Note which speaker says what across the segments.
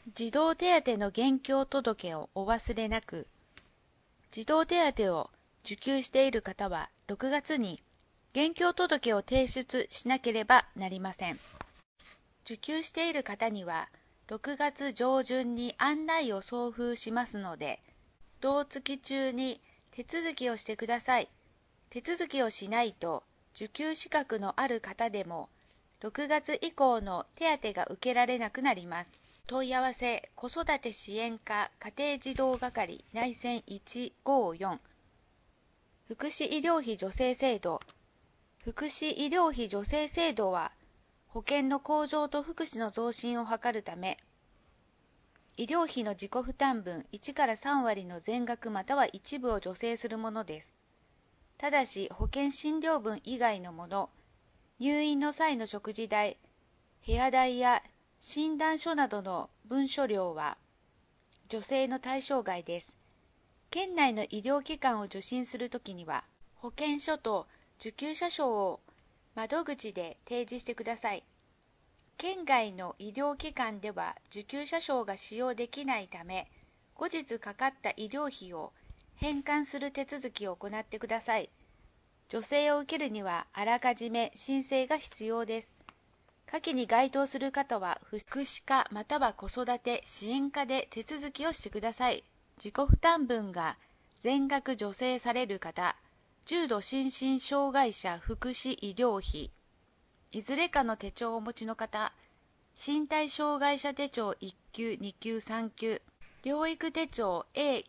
Speaker 1: 児童手当の現況届をお忘れなく。児童手当を受給している方は6月に現況届を提出しなければなりません。受給している方には6月上旬に案内を送付しますので、同月中に手続きをしてください。手続きをしないと受給資格のある方でも6月以降の手当が受けられなくなります。問い合わせ子育て支援課家庭児童係内線154福祉医療費助成制度。福祉医療費助成制度は保険の向上と福祉の増進を図るため、医療費の自己負担分1から3割の全額または一部を助成するものです。ただし保険診療分以外のもの、入院の際の食事代、部屋代や診断書などの文書料は助成の対象外です。県内の医療機関を受診するときには、保険書と受給者証を窓口で提示してください。県外の医療機関では受給者証が使用できないため、後日かかった医療費を返還する手続きを行ってください。助成を受けるにはあらかじめ申請が必要です。下記に該当する方は福祉課または子育て支援課で手続きをしてください。自己負担分が全額助成される方、重度心身障害者福祉医療費、いずれかの手帳をお持ちの方、身体障害者手帳1級、2級、3級、療育手帳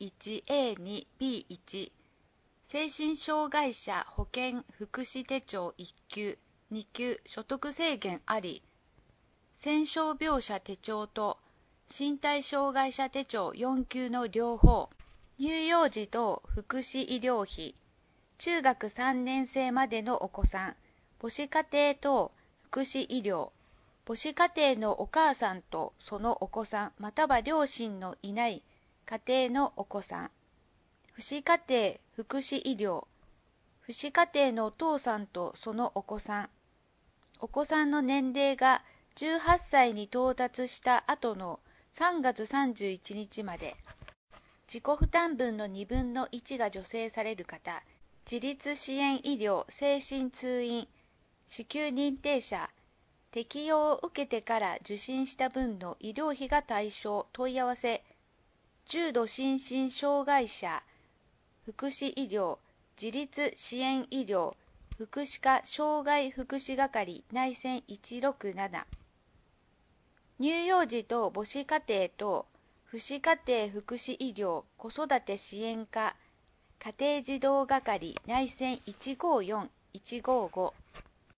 Speaker 1: A1、A2、B1、精神障害者保険福祉手帳1級、2級、所得制限あり、戦傷病者手帳と身体障害者手帳4級の両方、乳幼児等福祉医療費、中学3年生までのお子さん、母子家庭等福祉医療、母子家庭のお母さんとそのお子さん、または両親のいない家庭のお子さん、父子家庭福祉医療、父子家庭のお父さんとそのお子さん、お子さんの年齢が18歳に到達した後の3月31日まで、自己負担分の2分の1が助成される方、自立支援医療精神通院、支給認定者、適用を受けてから受診した分の医療費が対象。問い合わせ、重度心身障害者福祉医療自立支援医療福祉課障害福祉係内線167。乳幼児等母子家庭等父子家庭福祉医療子育て支援課家庭児童係内線154、155。